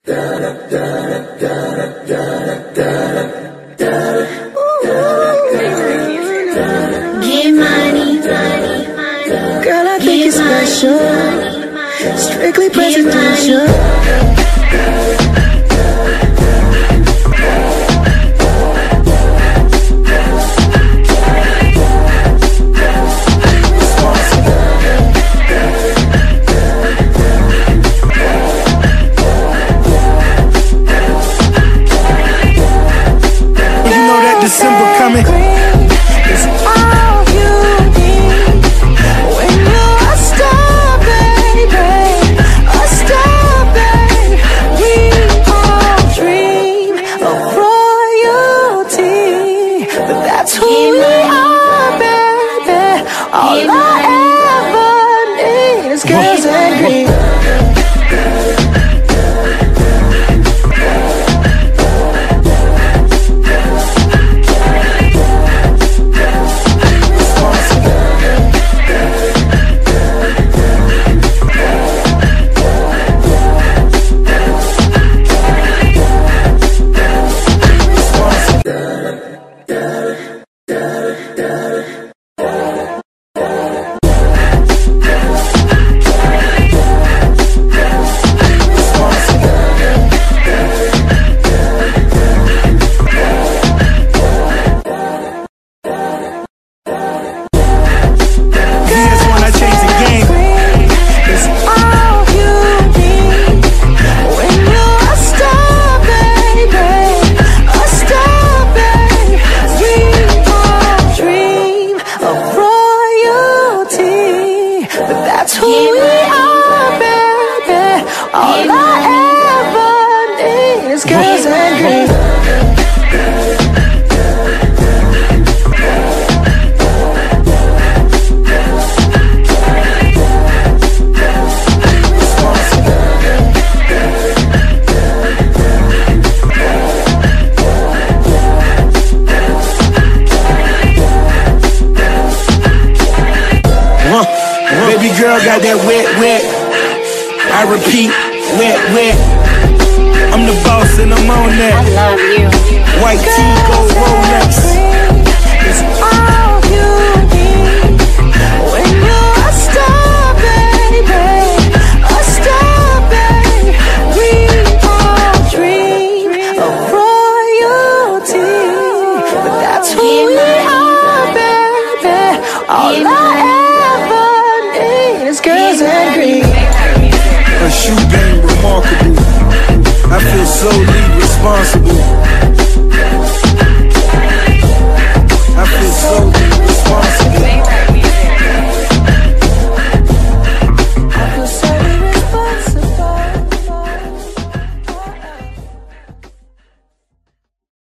Get money, girl, I think it's special. Strictly presidential. December coming. It's all you need when you're a star, baby. A star, baby. We all dream of royalty, but that's who we are, baby. All I ever need is girls and green. That's who we are, baby. All I ever need is girls and green. Baby girl got that wet, wet. I repeat, wet, wet. I'm the boss and I'm on that. I love you. White tee, gold Rolex. It's all you need when you're a star, baby. A star, baby. We all dream of royalty, but that's who we are, baby. All I girls and green. A shoe game remarkable. I feel solely responsible.